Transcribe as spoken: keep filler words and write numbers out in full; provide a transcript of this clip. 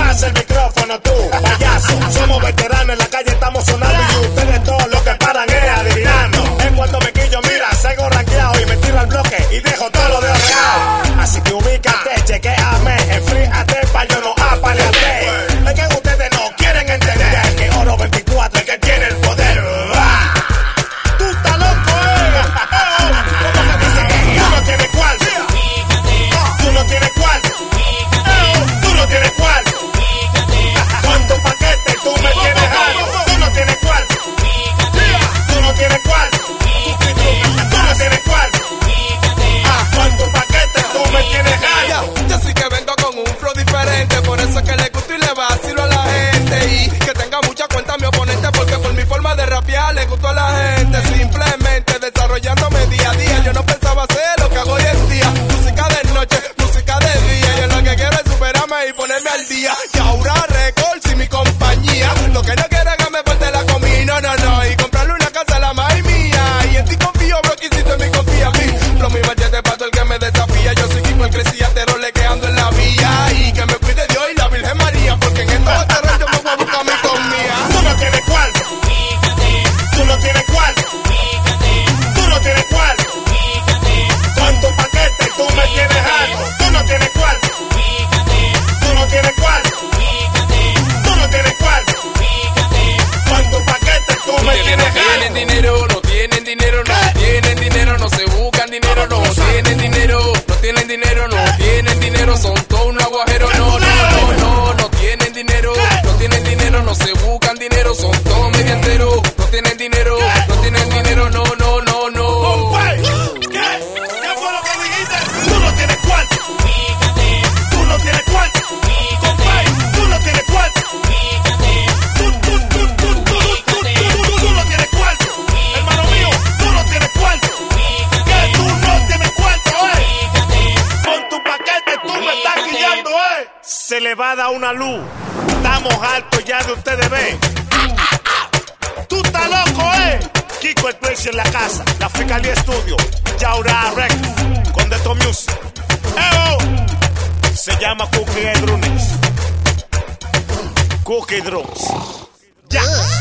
pasa el micrófono tú, payaso. Somos veteranos, en la calle estamos sonando y ustedes todos lo que paran es adivinando. En cuanto me quillo, mira, salgo ranqueado y me tiro al bloque y dejo todo lo de regado. Así que ubícate, chequéame, enfríate pa' yo no apalearte. Es que ustedes no quieren entender que Oro veinticuatro es que tiene el poder. ¡Ah! Tú estás loco, eh. ¿Cómo me dice que tú no tienes cuarto? Tú no tienes cuarto. Tú no tienes cuarto. ¿Cuántos paquetes tú me tienes algo? Tú no tienes cuarto. Tú no tienes cuarto. Tú no tienes cuarto. ¿Cuántos paquetes tú me tienes algo? Yo sí que vengo con un flow diferente, por eso es que le gusto y le vacilo a la gente. Y que tenga mucha cuenta mi oponente, porque por mi forma de rapear le gustó a la gente. Simplemente desarrollándome día a día, yo no pensaba hacer lo que hago hoy en día. Música de noche, música de día, yo lo que quiero es superarme y ponerme al día. Y ahora Records y mi compañía, lo que no quiero es que me falte la comida, no, no, no. Y comprarle una casa a la madre mía, y en ti confío, bro, que hiciste mi confía a mí. Lo mi machete pato el que me desafía, yo soy Kiko el creciatero le quedando en la vía. Y que me cuide Dios y la Virgen María, porque en estos terrenos yo me voy a buscar mi comida. Tú no tienes cuarto. Tú no tienes cuarto. Tú no tienes cuarto. ¿Cuántos paquetes tú me tienes algo? Tú no tienes cuarto. Tú no tienes cuarto. Tú no tienes cuarto. ¿Cuántos paquetes tú me tienes algo? No tienen dinero, no tienen dinero, no tienen dinero, no se buscan dinero, no tienen dinero, no tienen dinero, no tienen dinero, son todos un aguajero, no, no, no, no, no tienen dinero, no tienen dinero, no se buscan dinero, son todos medianteros, no tienen dinero, no tienen dinero, no, no, no, no. ¿Qué? ¿Qué fue lo que dijiste? Tú no tienes cuarto. Tú no tienes cuarto. Compay, tú no tienes cuarto. Tú, tú, tú, tú, tú, tú, tú, tú, tú no tienes cuarto. Hermano mío, tú no tienes cuarto. Que tú no tienes cuarto, eh. Con tu paquete tú me estás guiando, eh. Se le va a dar una luz. Estamos altos ya de ustedes ven. Tú estás loco, eh. Kiko el Place en la casa, la Fiscalía Estudio, Yaura Records, con Deto Music. ¡Eo! Se llama Cookie Drums. Cookie Drums. Ya.